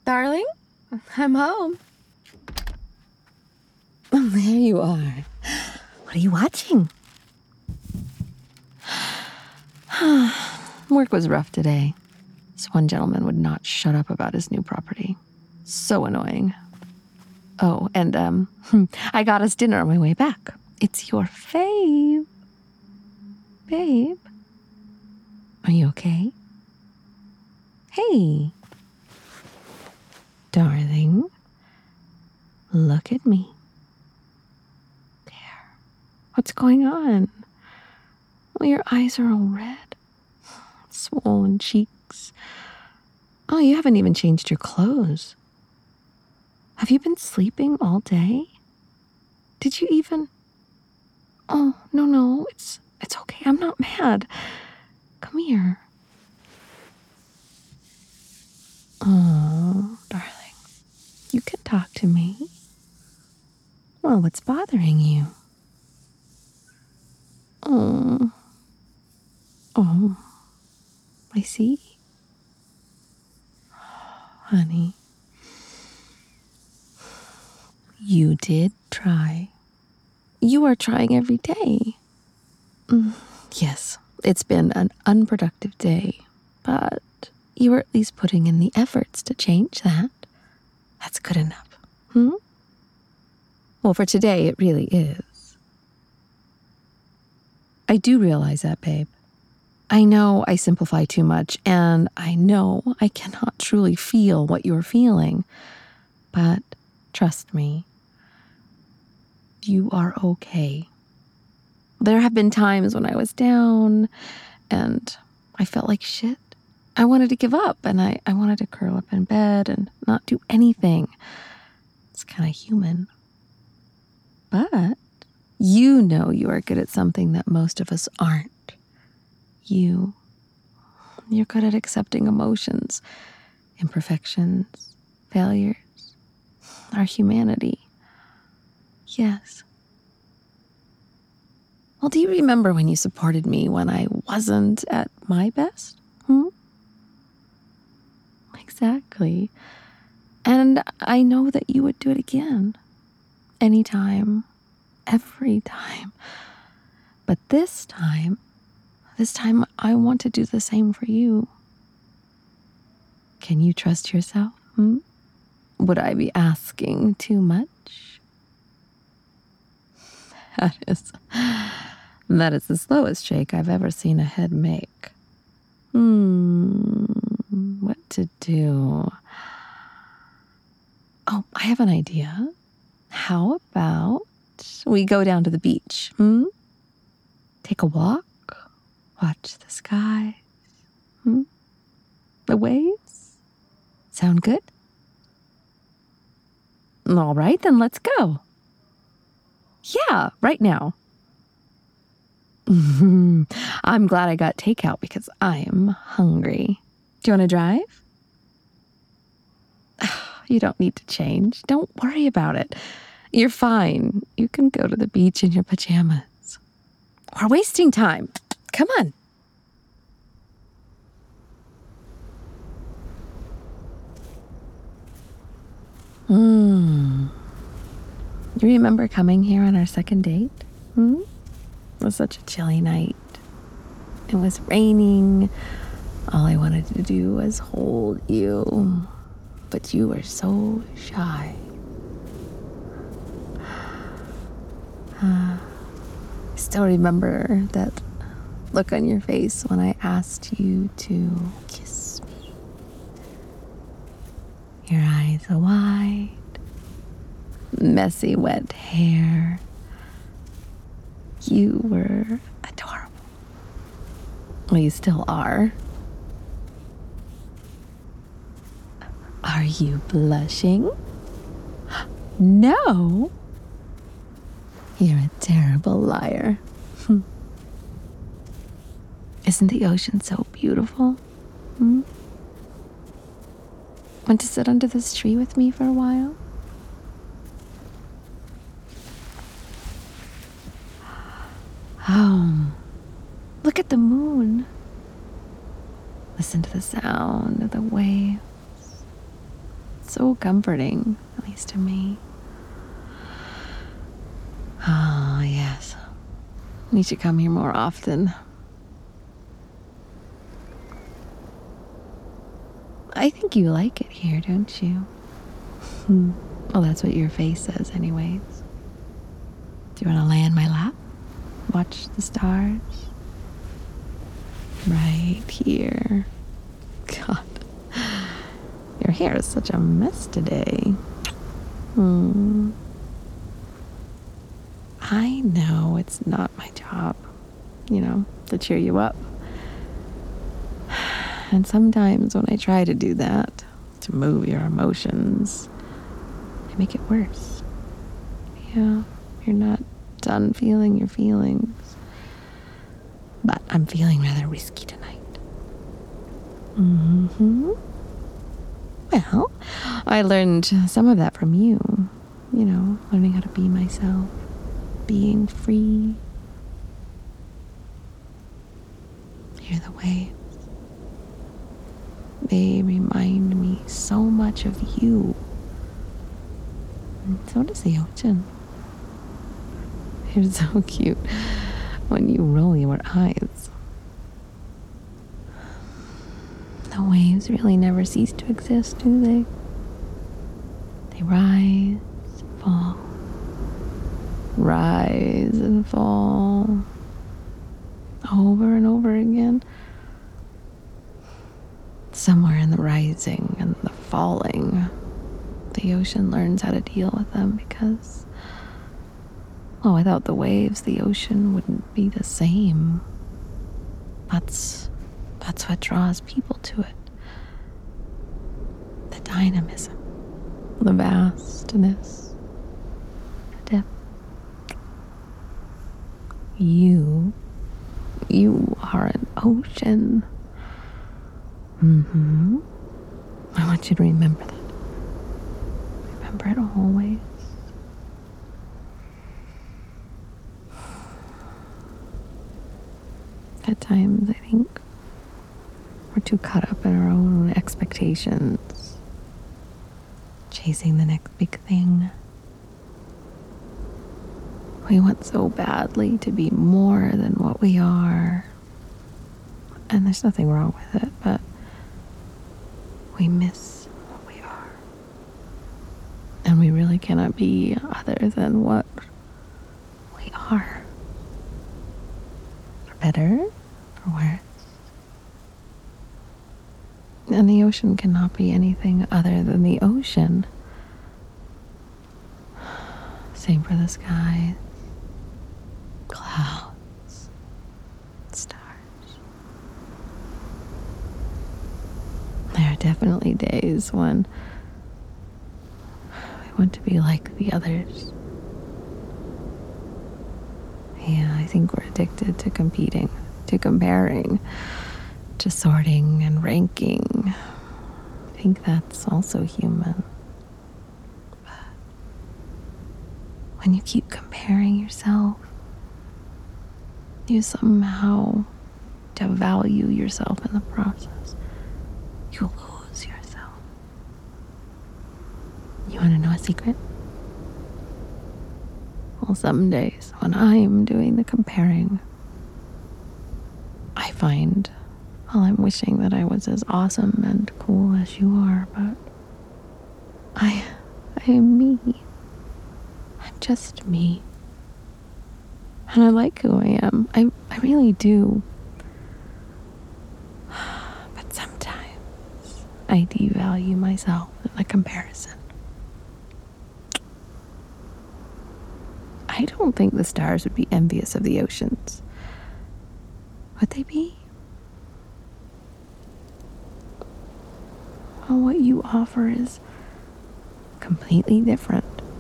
Darling, I'm home. There you are. What are you watching? Work was rough today. This one gentleman would not shut up about his new property. So annoying. Oh, and I got us dinner on my way back. It's your fave. Babe, are you okay? Hey. Darling, look at me. There. What's going on? Well, your eyes are all red. Swollen cheeks. Oh, you haven't even changed your clothes. Have you been sleeping all day? Did you even... Oh, no, it's okay. I'm not mad. Come here. Oh, darling. You can talk to me. Well, what's bothering you? Oh, I see. Honey, you did try. You are trying every day. Yes, it's been an unproductive day, but you are at least putting in the efforts to change that. That's good enough. Well, for today, it really is. I do realize that, babe. I know I simplify too much, and I know I cannot truly feel what you're feeling. But trust me, you are okay. There have been times when I was down, and I felt like shit. I wanted to give up, and I wanted to curl up in bed and not do anything. It's kind of human. But you know you are good at something that most of us aren't. You're good at accepting emotions, imperfections, failures, our humanity. Yes. Well, do you remember when you supported me when I wasn't at my best? Exactly. And I know that you would do it again. Anytime. Every time. But this time I want to do the same for you. Can you trust yourself? Would I be asking too much? That is the slowest shake I've ever seen a head make. What to do? Oh, I have an idea. How about we go down to the beach? Take a walk, watch the skies, the waves. Sound good? All right, then let's go. Yeah, right now. I'm glad I got takeout because I'm hungry. Do you want to drive? You don't need to change. Don't worry about it. You're fine. You can go to the beach in your pajamas. We're wasting time. Come on. You remember coming here on our second date? It was such a chilly night. It was raining. All I wanted to do was hold you. But you were so shy. I still remember that look on your face when I asked you to kiss me. Your eyes are wide, messy wet hair. You were adorable. Well, you still are. Are you blushing? No. You're a terrible liar. Isn't the ocean so beautiful? Want to sit under this tree with me for a while? Oh, look at the moon. Listen to the sound of the waves. so comforting, at least to me. Oh, yes. We should come here more often. I think you like it here, don't you? Well, that's what your face says anyways. Do you want to lay in my lap? Watch the stars? Right here. God. Your hair is such a mess today. I know it's not my job, to cheer you up. And sometimes when I try to do that, to move your emotions, I make it worse. Yeah, you're not done feeling your feelings. But I'm feeling rather risky tonight. Well, I learned some of that from you. Learning how to be myself, being free. Hear the waves. They remind me so much of you. And so does the ocean. You're so cute when you roll your eyes. The waves really never cease to exist, do they? They rise and fall. Rise and fall. Over and over again. Somewhere in the rising and the falling, the ocean learns how to deal with them because, without the waves, the ocean wouldn't be the same. That's what draws people to it. The dynamism, the vastness, the depth. You are an ocean. I want you to remember that. Remember it always. At times, I think we're too caught up in our own expectations, chasing the next big thing. We want so badly to be more than what we are. And there's nothing wrong with it, but we miss what we are. And we really cannot be other than what we are. For better, for worse. And the ocean cannot be anything other than the ocean. Same for the skies, clouds, stars. There are definitely days when we want to be like the others. Yeah, I think we're addicted to competing, to comparing, to sorting and ranking. I think that's also human. But when you keep comparing yourself, you somehow devalue yourself in the process. You lose yourself. You want to know a secret? Well, some days when I'm doing the comparing, I find, I'm wishing that I was as awesome and cool as you are, but I am me. I'm just me. And I like who I am. I really do. But sometimes I devalue myself in the comparison. I don't think the stars would be envious of the oceans. Would they be? Well, what you offer is completely different.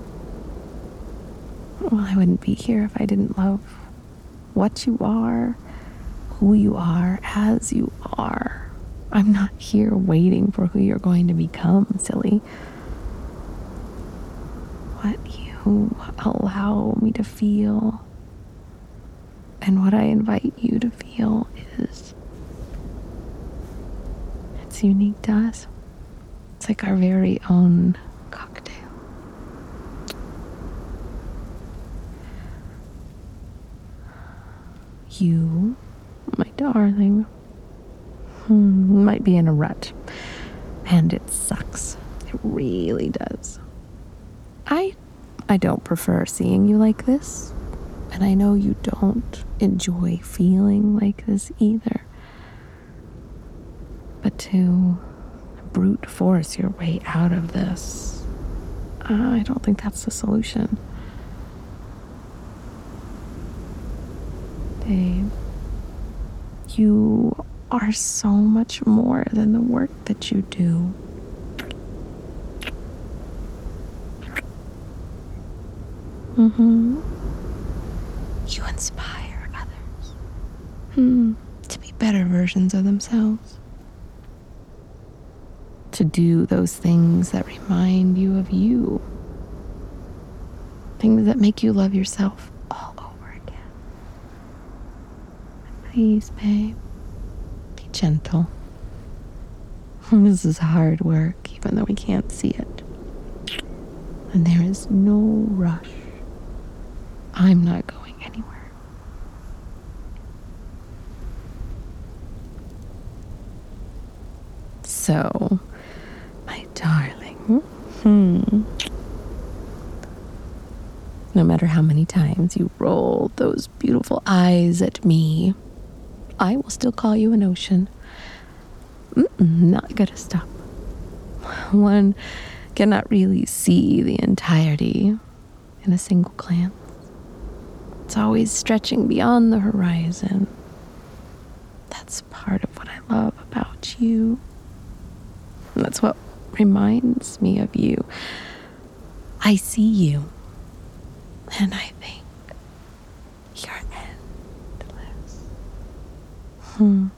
Well, I wouldn't be here if I didn't love what you are, who you are, as you are. I'm not here waiting for who you're going to become, silly. What you allow me to feel and what I invite you to feel it's unique to us. It's like our very own cocktail. You, my darling, might be in a rut. And it sucks. It really does. I don't prefer seeing you like this. And I know you don't enjoy feeling like this either. But to brute force your way out of this, I don't think that's the solution. Babe, you are so much more than the work that you do. You inspire others to be better versions of themselves. To do those things that remind you of you. Things that make you love yourself all over again. Please, babe, be gentle. This is hard work, even though we can't see it. And there is no rush. I'm not going anywhere. So, my darling, no matter how many times you roll those beautiful eyes at me, I will still call you an ocean. Not gonna stop. One cannot really see the entirety in a single glance. It's always stretching beyond the horizon. That's part of what I love about you. And that's what reminds me of you. I see you, and I think you're endless.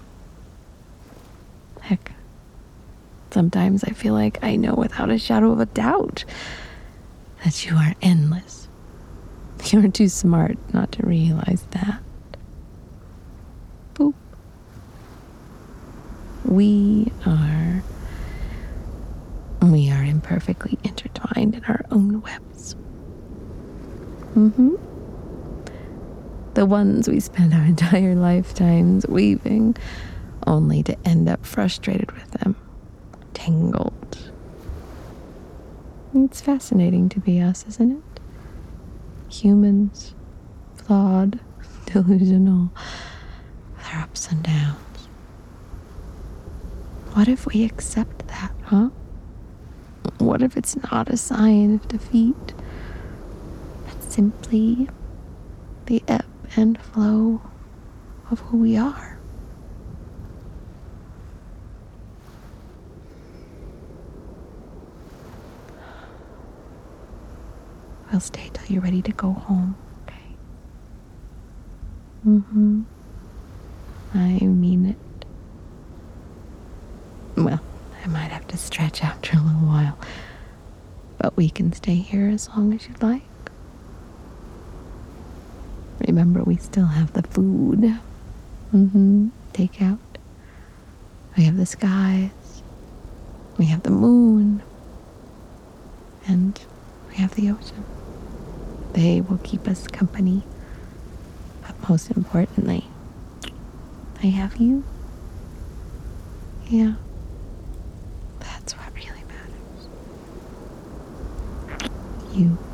Heck, sometimes I feel like I know without a shadow of a doubt that you are endless. You're too smart not to realize that. Boop. We are imperfectly intertwined in our own webs. The ones we spend our entire lifetimes weaving, only to end up frustrated with them, tangled. It's fascinating to be us, isn't it? Humans, flawed, delusional, with our ups and downs. What if we accept that, huh? What if it's not a sign of defeat, but simply the ebb and flow of who we are? I'll stay till you're ready to go home, okay? I mean it. Well, I might have to stretch after a little while, but we can stay here as long as you'd like. Remember, we still have the food. Takeout. We have the skies. We have the moon. And we have the ocean. They will keep us company. But most importantly, I have you. Yeah. That's what really matters. You.